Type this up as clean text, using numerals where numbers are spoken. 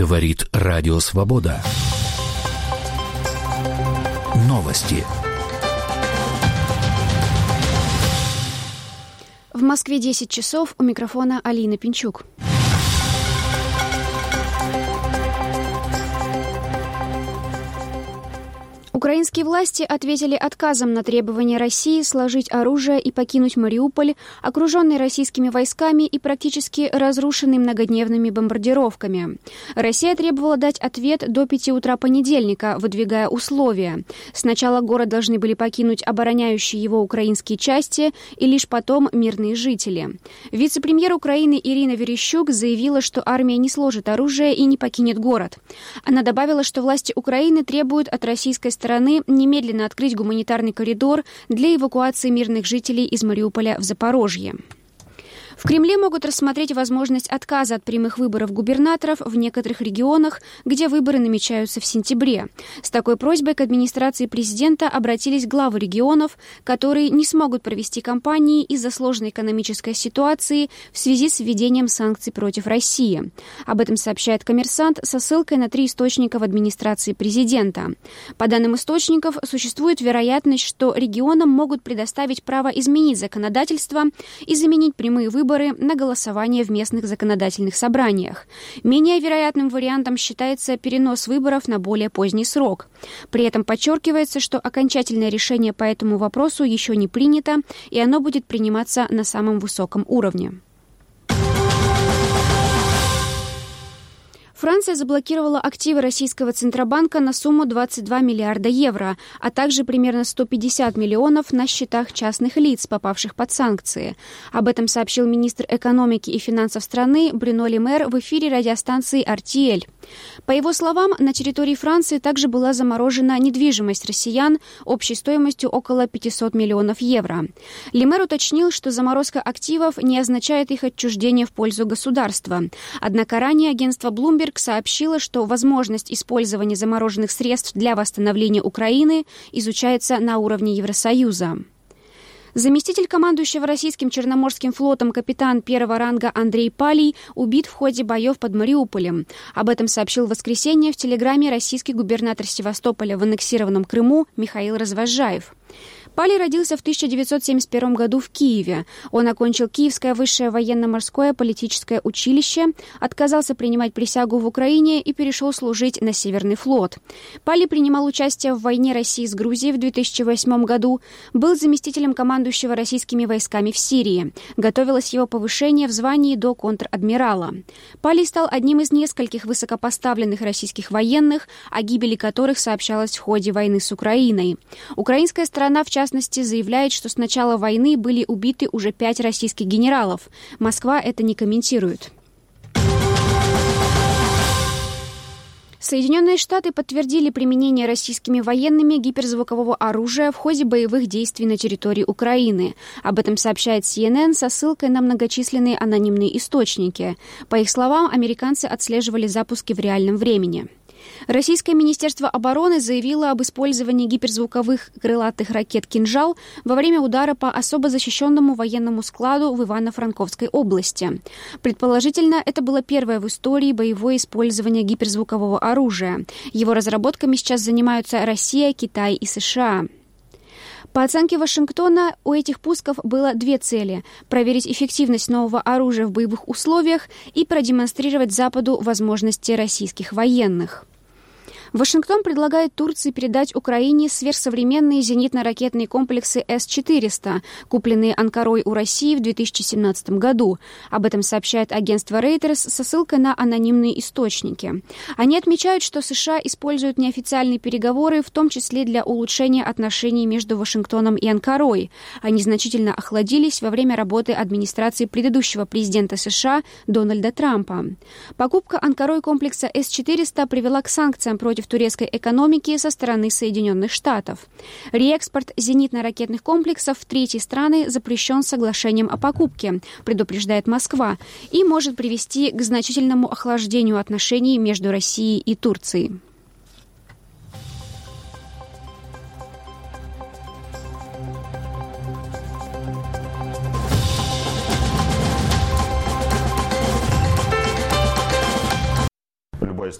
Говорит Радио Свобода. Новости. В Москве 10 часов, у микрофона Алина Пинчук. Украинские власти ответили отказом на требование России сложить оружие и покинуть Мариуполь, окруженный российскими войсками и практически разрушенный многодневными бомбардировками. Россия требовала дать ответ до 5 утра понедельника, выдвигая условия. Сначала город должны были покинуть обороняющие его украинские части и лишь потом мирные жители. Вице-премьер Украины Ирина Верещук заявила, что армия не сложит оружие и не покинет город. Она добавила, что власти Украины требуют от российской стороны немедленно открыть гуманитарный коридор для эвакуации мирных жителей из Мариуполя в Запорожье. В Кремле могут рассмотреть возможность отказа от прямых выборов губернаторов в некоторых регионах, где выборы намечаются в сентябре. С такой просьбой к администрации президента обратились главы регионов, которые не смогут провести кампании из-за сложной экономической ситуации в связи с введением санкций против России. Об этом сообщает «Коммерсант» со ссылкой на 3 источника в администрации президента. По данным источников, существует вероятность, что регионам могут предоставить право изменить законодательство и заменить прямые выборы на голосование в местных законодательных собраниях. Менее вероятным вариантом считается перенос выборов на более поздний срок. При этом подчеркивается, что окончательное решение по этому вопросу еще не принято, и оно будет приниматься на самом высоком уровне. Франция заблокировала активы российского Центробанка на сумму 22 миллиарда евро, а также примерно 150 миллионов на счетах частных лиц, попавших под санкции. Об этом сообщил министр экономики и финансов страны Брюно Ле Мэр в эфире радиостанции RTL. По его словам, на территории Франции также была заморожена недвижимость россиян общей стоимостью около 500 миллионов евро. Ле Мэр уточнил, что заморозка активов не означает их отчуждение в пользу государства. Однако ранее агентство Bloomberg сообщила, что возможность использования замороженных средств для восстановления Украины изучается на уровне Евросоюза. Заместитель командующего российским Черноморским флотом капитан первого ранга Андрей Палий убит в ходе боев под Мариуполем. Об этом сообщил в воскресенье в телеграме российский губернатор Севастополя в аннексированном Крыму Михаил Развозжаев. Палий родился в 1971 году в Киеве. Он окончил Киевское высшее военно-морское политическое училище, отказался принимать присягу в Украине и перешел служить на Северный флот. Палий принимал участие в войне России с Грузией в 2008 году, был заместителем командующего российскими войсками в Сирии. Готовилось его повышение в звании до контр-адмирала. Палий стал одним из нескольких высокопоставленных российских военных, о гибели которых сообщалось в ходе войны с Украиной. Украинская сторона, в частности, заявляет, что с начала войны были убиты уже 5 российских генералов. Москва это не комментирует. Соединенные Штаты подтвердили применение российскими военными гиперзвукового оружия в ходе боевых действий на территории Украины. Об этом сообщает CNN со ссылкой на многочисленные анонимные источники. По их словам, американцы отслеживали запуски в реальном времени. Российское министерство обороны заявило об использовании гиперзвуковых крылатых ракет «Кинжал» во время удара по особо защищенному военному складу в Ивано-Франковской области. Предположительно, это было первое в истории боевое использование гиперзвукового оружия. Его разработками сейчас занимаются Россия, Китай и США. По оценке Вашингтона, у этих пусков было 2 цели – проверить эффективность нового оружия в боевых условиях и продемонстрировать Западу возможности российских военных. Вашингтон предлагает Турции передать Украине сверхсовременные зенитно-ракетные комплексы С-400, купленные Анкарой у России в 2017 году. Об этом сообщает агентство Reuters со ссылкой на анонимные источники. Они отмечают, что США используют неофициальные переговоры, в том числе для улучшения отношений между Вашингтоном и Анкарой. Они значительно охладились во время работы администрации предыдущего президента США Дональда Трампа. Покупка Анкарой комплекса С-400 привела к санкциям против турецкой экономики со стороны Соединенных Штатов. Реэкспорт зенитно-ракетных комплексов в третьи страны запрещен соглашением о покупке, предупреждает Москва, и может привести к значительному охлаждению отношений между Россией и Турцией.